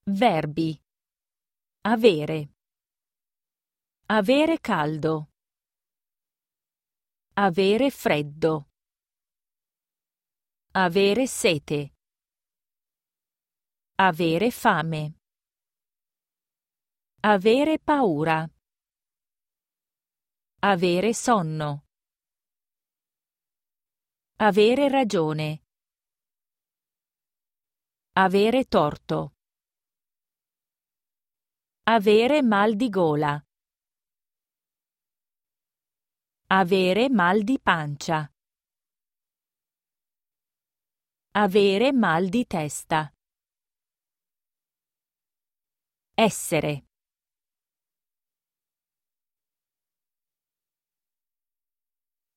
Verbi. Avere. Avere caldo. Avere freddo. Avere sete. Avere fame. Avere paura. Avere sonno. Avere ragione. Avere torto. Avere mal di gola. Avere mal di pancia. Avere mal di testa. Essere.